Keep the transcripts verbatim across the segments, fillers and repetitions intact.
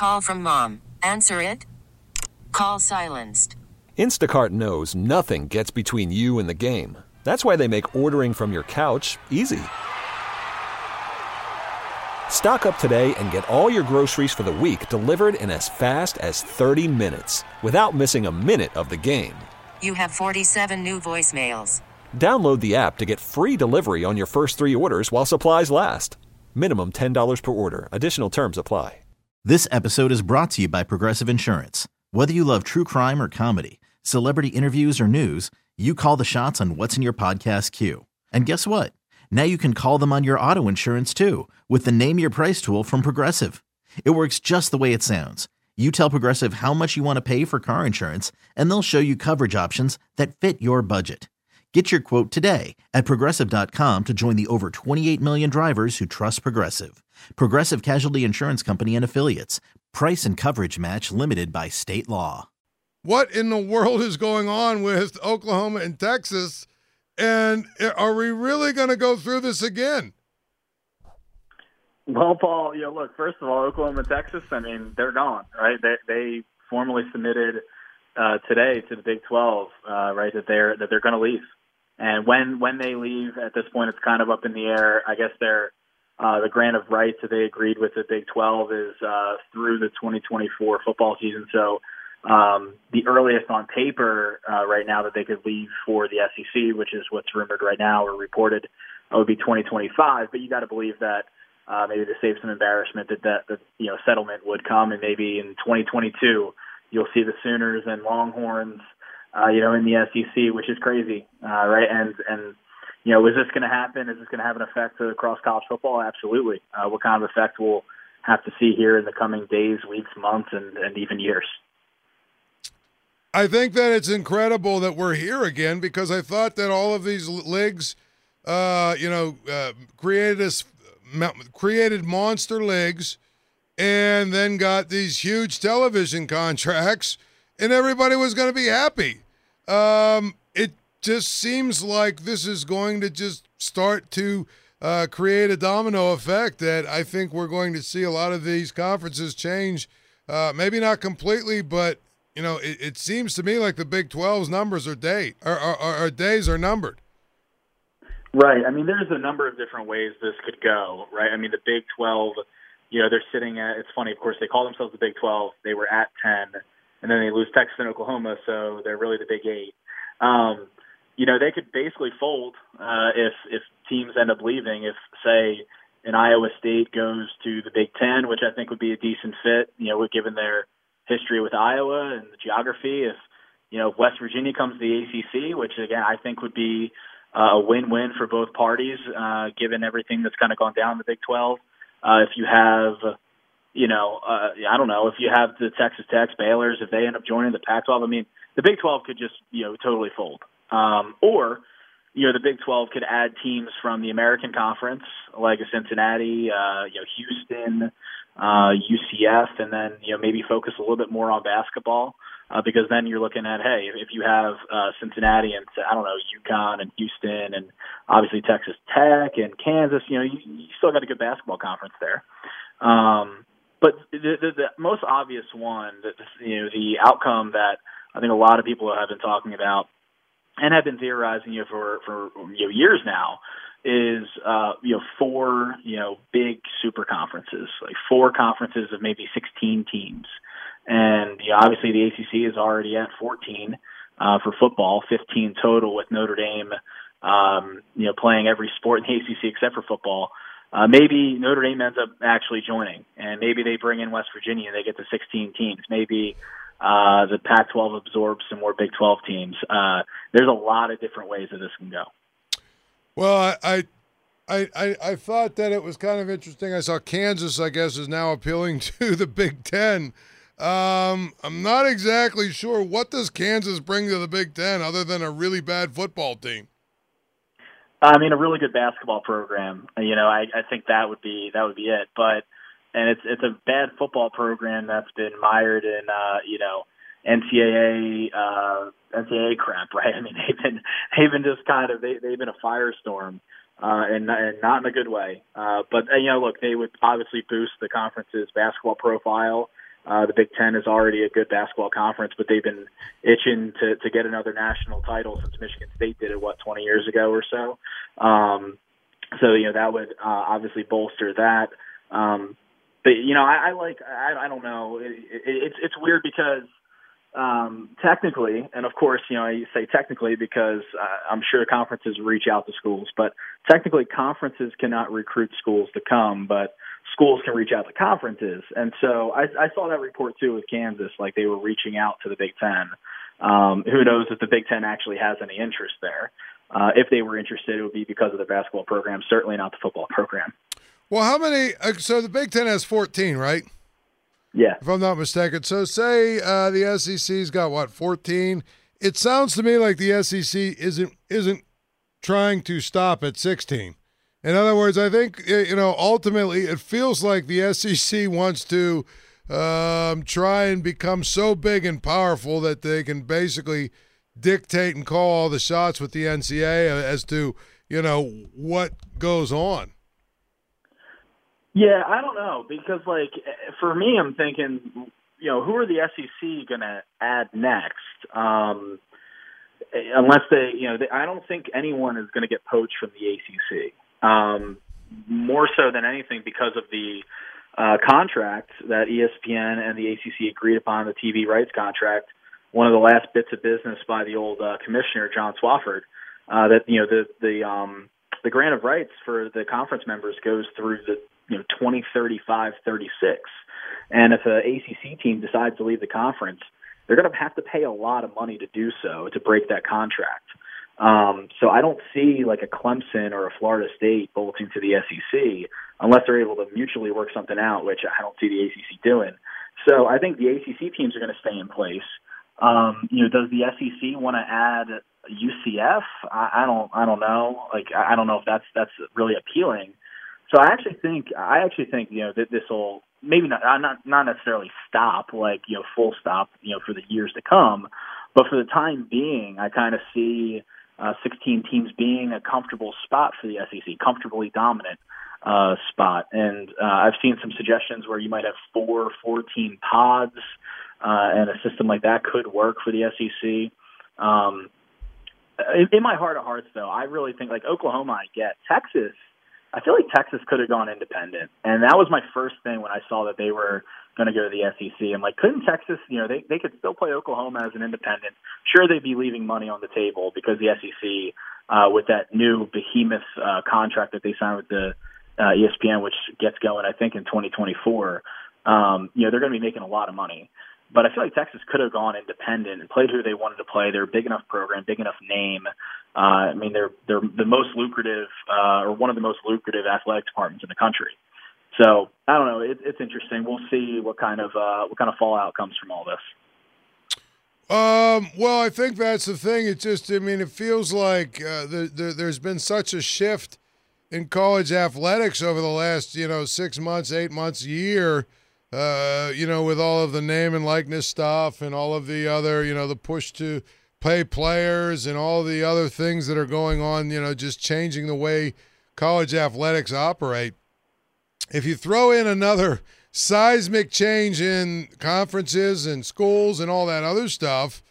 Call from mom. Answer it. Call silenced. Instacart knows nothing gets between you and the game. That's why they make ordering from your couch easy. Stock up today and get all your groceries for the week delivered in as fast as thirty minutes without missing a minute of the game. You have forty-seven new voicemails. Download the app to get free delivery on your first three orders while supplies last. Minimum ten dollars per order. Additional terms apply. This episode is brought to you by Progressive Insurance. Whether you love true crime or comedy, celebrity interviews or news, you call the shots on what's in your podcast queue. And guess what? Now you can call them on your auto insurance too with the Name Your Price tool from Progressive. It works just the way it sounds. You tell Progressive how much you want to pay for car insurance, and they'll show you coverage options that fit your budget. Get your quote today at Progressive dot com to join the over twenty-eight million drivers who trust Progressive. Progressive Casualty Insurance Company and Affiliates. Price and coverage match limited by state law. What in the world is going on with Oklahoma and Texas? And are we really going to go through this again? Well, Paul, you know, look, first of all, Oklahoma and Texas, I mean, they're gone, right? They, they formally submitted uh, today to the Big twelve, uh, right, that they're that they're going to leave. And when when they leave, at this point, it's kind of up in the air. I guess they're uh, the grant of rights that they agreed with the Big twelve is uh, through the twenty twenty-four football season. So um, the earliest on paper uh, right now that they could leave for the S E C, which is what's rumored right now or reported, uh, would be twenty twenty-five. But you got to believe that uh, maybe to save some embarrassment that that, that you know settlement would come, and maybe in twenty twenty-two you'll see the Sooners and Longhorns, uh, you know, in the S E C, which is crazy, uh, right? And and you know, is this going to happen? Is this going to have an effect across college football? Absolutely. Uh, what kind of effect we'll have to see here in the coming days, weeks, months, and, and even years. I think that it's incredible that we're here again, because I thought that all of these leagues, uh, you know, uh, created this, created monster leagues, and then got these huge television contracts, and everybody was going to be happy. Um, it just seems like this is going to just start to uh, create a domino effect that I think we're going to see a lot of these conferences change. Uh, maybe not completely, but you know, it, it seems to me like the Big twelve's numbers are day, or, or, or days are numbered. Right. I mean, there's a number of different ways this could go, right? I mean, the Big twelve, you know, they're sitting at, it's funny, of course, they call themselves the Big twelve. They were at ten, and then they lose Texas and Oklahoma, so they're really the Big eight. Um, you know, they could basically fold uh, if if teams end up leaving. If, say, an Iowa State goes to the Big Ten, which I think would be a decent fit, you know, given their history with Iowa and the geography. If, you know, if West Virginia comes to the A C C, which, again, I think would be uh, a win-win for both parties, uh, given everything that's kind of gone down in the Big twelve. Uh, if you have, you know, uh, I don't know, if you have the Texas Tech, Baylor's, if they end up joining the Pac twelve, I mean, the Big twelve could just, you know, totally fold. Um, or, you know, the Big twelve could add teams from the American Conference, like a Cincinnati, uh, you know, Houston, uh, U C F, and then, you know, maybe focus a little bit more on basketball, uh, because then you're looking at, hey, if you have uh, Cincinnati and, I don't know, UConn and Houston and obviously Texas Tech and Kansas, you know, you, you still got a good basketball conference there. Um, but the, the, the most obvious one, that, you know, the outcome that I think a lot of people have been talking about and have been theorizing, you know, for, for you know, years now, is uh, you know four you know big super conferences, like four conferences of maybe sixteen teams, and you know, obviously the A C C is already at fourteen uh, for football, fifteen total with Notre Dame, um, you know, playing every sport in the A C C except for football. Uh, maybe Notre Dame ends up actually joining, and maybe they bring in West Virginia and they get to sixteen teams. Maybe uh, the Pac twelve absorbs some more Big twelve teams. Uh, there's a lot of different ways that this can go. Well, I, I, I, I thought that it was kind of interesting. I saw Kansas, I guess, is now appealing to the Big Ten. Um, I'm not exactly sure, what does Kansas bring to the Big Ten other than a really bad football team? I mean, a really good basketball program. You know, I, I think that would be that would be it. But and it's it's a bad football program that's been mired in uh, you know. N C double A uh, N C double A crap, right? I mean, they've been they've been just kind of they, they've been a firestorm, uh, and, and not in a good way. Uh, but uh, you know, look, they would obviously boost the conference's basketball profile. Uh, the Big Ten is already a good basketball conference, but they've been itching to, to get another national title since Michigan State did it, what, twenty years ago or so. Um, so, you know, that would uh, obviously bolster that. Um, but, you know, I, I like, I, I don't know, it, it, it's it's weird because um, technically, and of course, you know, I say technically because uh, I'm sure conferences reach out to schools, but technically conferences cannot recruit schools to come, but schools can reach out to conferences. And so I, I saw that report too with Kansas, like they were reaching out to the Big Ten. Um, who knows if the Big Ten actually has any interest there. Uh, if they were interested, it would be because of the basketball program, certainly not the football program. Well, how many uh, – so the Big Ten has fourteen, right? Yeah. If I'm not mistaken. So say uh, the S E C's got, what, fourteen? It sounds to me like the S E C isn't isn't trying to stop at sixteen. In other words, I think, you know, ultimately it feels like the S E C wants to um, try and become so big and powerful that they can basically dictate and call all the shots with the N C double A as to, you know, what goes on. Yeah, I don't know, because, like, for me, I'm thinking, you know, who are the S E C going to add next? Um, unless they, you know, they, I don't think anyone is going to get poached from the A C C. Um, more so than anything because of the uh, contract that E S P N and the A C C agreed upon, the T V rights contract, one of the last bits of business by the old uh, commissioner, John Swofford, uh, that, you know, the, the, um, the grant of rights for the conference members goes through the, you know, twenty thirty-five, thirty-six. And if an A C C team decides to leave the conference, they're going to have to pay a lot of money to do so, to break that contract. Um, so I don't see like a Clemson or a Florida State bolting to the S E C unless they're able to mutually work something out, which I don't see the A C C doing. So I think the A C C teams are going to stay in place. Um, you know, does the S E C want to add U C F? I, I don't, I don't know. Like, I don't know if that's that's really appealing. So I actually think, I actually think, you know, that this will maybe not, not, not necessarily stop, like, you know, full stop, you know, for the years to come, but for the time being, I kind of see uh, sixteen teams being a comfortable spot for the S E C, comfortably dominant uh, spot. And uh, I've seen some suggestions where you might have four four-team pods, uh, and a system like that could work for the S E C. Um, in, in my heart of hearts, though, I really think, like, Oklahoma, I get. Texas, I feel like Texas could have gone independent. And that was my first thing when I saw that they were going to go to the S E C. I'm like, couldn't Texas, you know, they, they could still play Oklahoma as an independent. Sure, they'd be leaving money on the table because the S E C, uh, with that new behemoth uh, contract that they signed with the uh, E S P N, which gets going, I think, in twenty twenty-four, um, you know, they're going to be making a lot of money. But I feel like Texas could have gone independent and played who they wanted to play. They're a big enough program, big enough name. Uh, I mean, they're they're the most lucrative, uh, or one of the most lucrative athletic departments in the country. So I don't know. It, it's interesting. We'll see what kind of uh, what kind of fallout comes from all this. Um, well, I think that's the thing. It just, I mean, it feels like uh, there, there, there's been such a shift in college athletics over the last, you know, six months, eight months, year. Uh, you know, with all of the name and likeness stuff and all of the other, you know, the push to pay players and all the other things that are going on, you know, just changing the way college athletics operate. If you throw in another seismic change in conferences and schools and all that other stuff,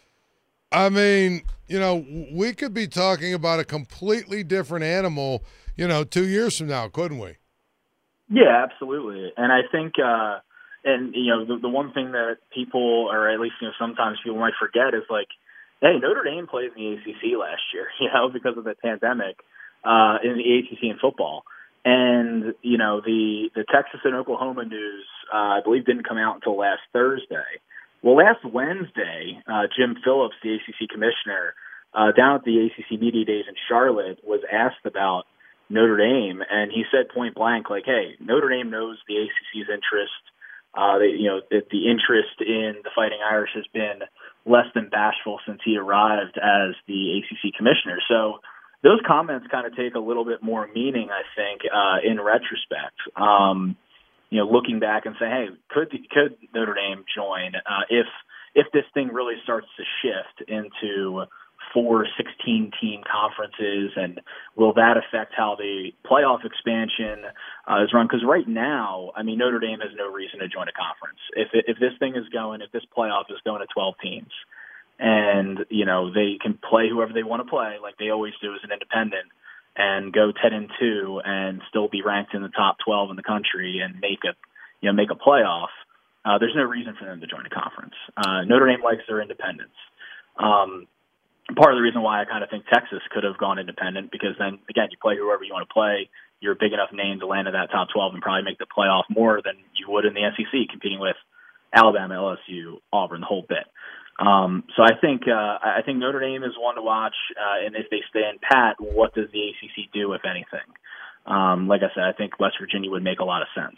I mean, you know, we could be talking about a completely different animal, you know, two years from now, couldn't we? Yeah, absolutely. And I think, uh, And, you know, the, the one thing that people, or at least, you know, sometimes people might forget is, like, hey, Notre Dame played in the A C C last year, you know, because of the pandemic uh, in the A C C in football. And, you know, the, the Texas and Oklahoma news, uh, I believe, didn't come out until last Thursday. Well, last Wednesday, uh, Jim Phillips, the A C C commissioner, uh, down at the A C C Media Days in Charlotte, was asked about Notre Dame. And he said point blank, like, hey, Notre Dame knows the A C C's interest. Uh, they, you know, the, the interest in the Fighting Irish has been less than bashful since he arrived as the A C C commissioner. So those comments kind of take a little bit more meaning, I think, uh, in retrospect. Um, you know, looking back and saying, hey, could could Notre Dame join uh, if if this thing really starts to shift into four sixteen-team conferences, and will that affect how the playoff expansion uh, is run? Because right now, I mean, Notre Dame has no reason to join a conference. If it, if this thing is going, if this playoff is going to twelve teams, and you know they can play whoever they want to play, like they always do as an independent, and go ten and two, and still be ranked in the top twelve in the country, and make a you know make a playoff. Uh, there's no reason for them to join a conference. Uh, Notre Dame likes their independence. Um, part of the reason why I kind of think Texas could have gone independent, because then, again, you play whoever you want to play. You're a big enough name to land in that top twelve and probably make the playoff more than you would in the S E C, competing with Alabama, L S U, Auburn, the whole bit. Um, so I think uh, I think Notre Dame is one to watch, uh, and if they stand pat, what does the A C C do, if anything? Um, like I said, I think West Virginia would make a lot of sense.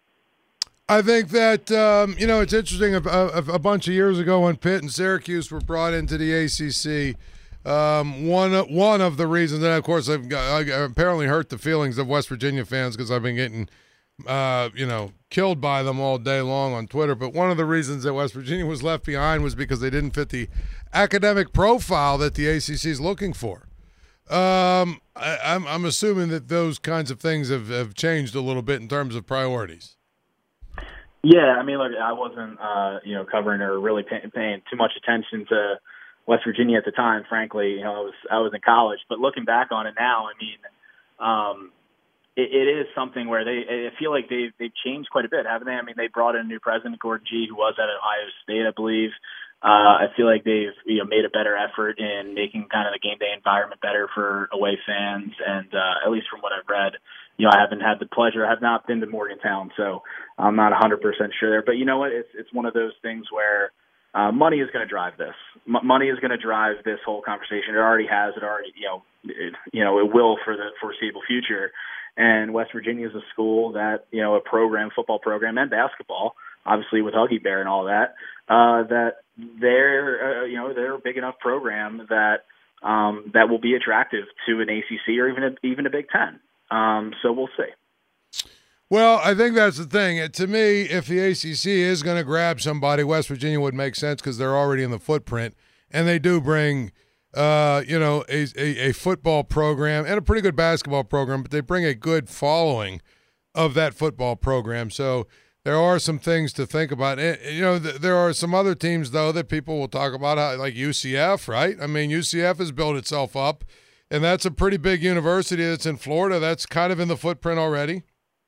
I think that, um, you know, it's interesting. A, a, a bunch of years ago when Pitt and Syracuse were brought into the A C C, um, one, one of the reasons, and of course I've got, I apparently hurt the feelings of West Virginia fans because I've been getting, uh, you know, killed by them all day long on Twitter, but one of the reasons that West Virginia was left behind was because they didn't fit the academic profile that the A C C is looking for. Um, I, I'm, I'm assuming that those kinds of things have, have changed a little bit in terms of priorities. Yeah, I mean, look, I wasn't, uh, you know, covering or really pay, paying too much attention to West Virginia at the time. Frankly, you know, I was I was in college, but looking back on it now, I mean, um, it, it is something where they, I feel like they've they've changed quite a bit, haven't they? I mean, they brought in a new president, Gordon Gee, who was at Ohio State, I believe. Uh, I feel like they've you know made a better effort in making kind of the game day environment better for away fans, and uh, at least from what I've read, you know, I haven't had the pleasure. I have not been to Morgantown, so I'm not one hundred percent sure there. But you know what? It's it's one of those things where uh, money is going to drive this. M- money is going to drive this whole conversation. It already has. It already you know it, you know it will for the foreseeable future. And West Virginia is a school that you know a program, football program, and basketball, obviously with Huggy Bear and all that. Uh, that they're uh, you know they're a big enough program that um, that will be attractive to an A C C or even a, even a Big Ten. Um, so we'll see. Well, I think that's the thing. To me, if the A C C is going to grab somebody, West Virginia would make sense because they're already in the footprint, and they do bring, uh, you know, a, a, a football program and a pretty good basketball program, but they bring a good following of that football program. So there are some things to think about. And, you know, th- there are some other teams, though, that people will talk about, how, like U C F, right? I mean, U C F has built itself up, and that's a pretty big university that's in Florida. That's kind of in the footprint already.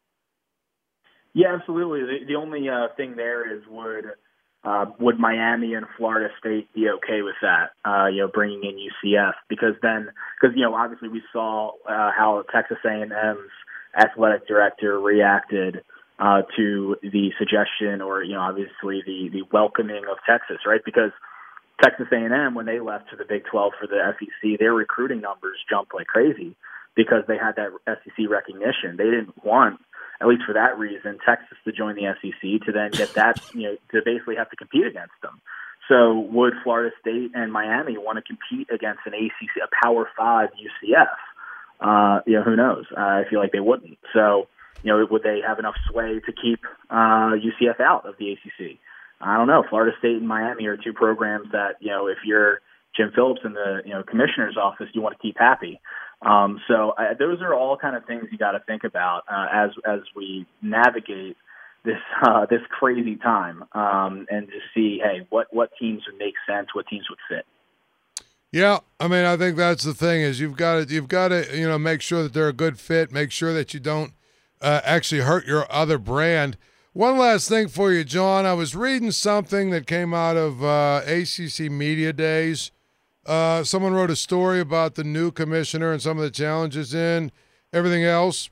Yeah, absolutely. The, the only uh, thing there is would uh, would Miami and Florida State be okay with that? Uh, you know, bringing in U C F, because then, because you know, obviously we saw uh, how Texas A and M's athletic director reacted uh, to the suggestion, or you know, obviously the the welcoming of Texas, right? Because Texas A and M, when they left to the Big twelve for the S E C, their recruiting numbers jumped like crazy because they had that S E C recognition. They didn't want, at least for that reason, Texas to join the S E C to then get that, you know, to basically have to compete against them. So would Florida State and Miami want to compete against an A C C, a Power Five U C F? Uh, you know, who knows? Uh, I feel like they wouldn't. So, you know, would they have enough sway to keep uh, U C F out of the A C C? I don't know. Florida State and Miami are two programs that, you know, if you're Jim Phillips in the, you know, commissioner's office, you want to keep happy. Um, so I, those are all kind of things you got to think about uh, as as we navigate this uh, this crazy time, um, and to see, hey, what what teams would make sense, what teams would fit. Yeah, I mean, I think that's the thing is you've got to you've got to you know make sure that they're a good fit, make sure that you don't uh, actually hurt your other brand. One last thing for you, John. I was reading something that came out of uh, A C C Media Days. Uh, someone wrote a story about the new commissioner and some of the challenges in everything else.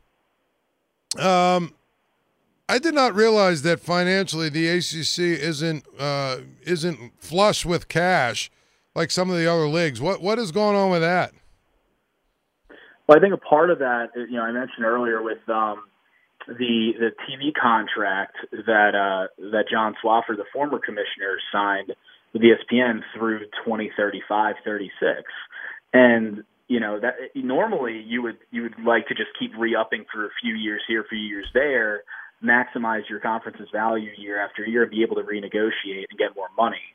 Um, I did not realize that financially the A C C isn't uh, isn't flush with cash like some of the other leagues. What what is going on with that? Well, I think a part of that, you know, I mentioned earlier with um, the the T V contract that uh, that John Swaffer, the former commissioner, signed with E S P N through twenty thirty-five, thirty-six. And, you know, that normally you would you would like to just keep re-upping for a few years here, a few years there, maximize your conference's value year after year, and be able to renegotiate and get more money.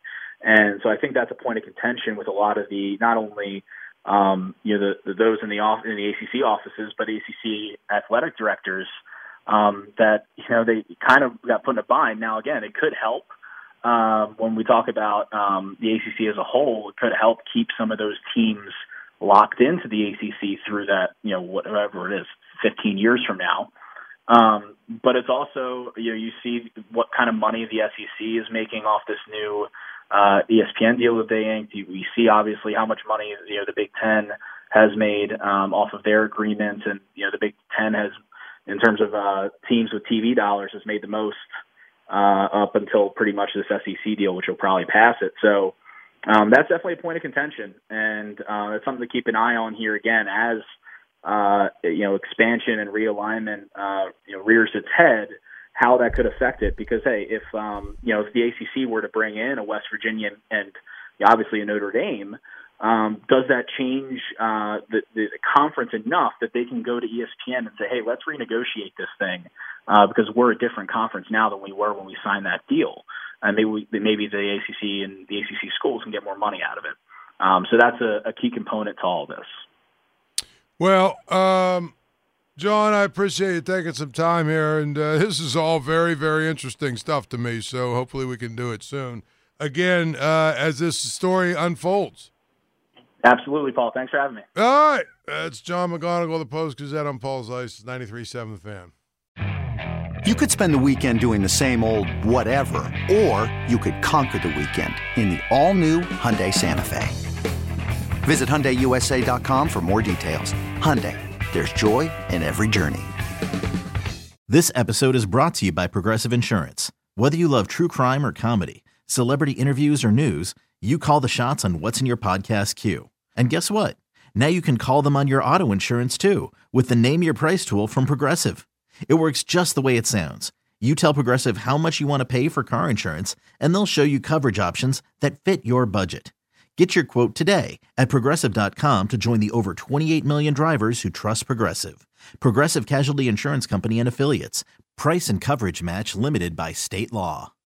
And so I think that's a point of contention with a lot of the, not only um, you know the, the those in the off, in the A C C offices, but A C C athletic directors um, that you know they kind of got put in a bind. Now again, it could help um, when we talk about um, the A C C as a whole. It could help keep some of those teams locked into the A C C through that, you know, whatever it is, fifteen years from now. Um, but it's also, you know, you see what kind of money the S E C is making off this new uh, E S P N deal that they inked. We see obviously how much money, you know, the Big Ten has made um, off of their agreement, and you know, the Big Ten has, in terms of uh, teams with T V dollars, has made the most uh, up until pretty much this S E C deal, which will probably pass it. So um, that's definitely a point of contention, and uh, it's something to keep an eye on here again as uh, you know, expansion and realignment uh, you know, rears its head. How that could affect it, because hey, if um, you know, if the A C C were to bring in a West Virginia and, and obviously a Notre Dame, um, does that change uh, the, the conference enough that they can go to E S P N and say, hey, let's renegotiate this thing uh, because we're a different conference now than we were when we signed that deal, and maybe we, maybe the A C C and the A C C schools can get more money out of it. Um, so that's a, a key component to all this. Well. Um... John, I appreciate you taking some time here, and uh, this is all very, very interesting stuff to me, so hopefully we can do it soon. Again, uh, as this story unfolds. Absolutely, Paul. Thanks for having me. All right. That's John McGonigal, the Post-Gazette on Paul's Ice, ninety-three point seven The Fan. You could spend the weekend doing the same old whatever, or you could conquer the weekend in the all-new Hyundai Santa Fe. Visit Hyundai U S A dot com for more details. Hyundai. There's joy in every journey. This episode is brought to you by Progressive Insurance. Whether you love true crime or comedy, celebrity interviews or news, you call the shots on what's in your podcast queue. And guess what? Now you can call them on your auto insurance too with the Name Your Price tool from Progressive. It works just the way it sounds. You tell Progressive how much you want to pay for car insurance, and they'll show you coverage options that fit your budget. Get your quote today at Progressive dot com to join the over twenty-eight million drivers who trust Progressive. Progressive Casualty Insurance Company and Affiliates. Price and coverage match limited by state law.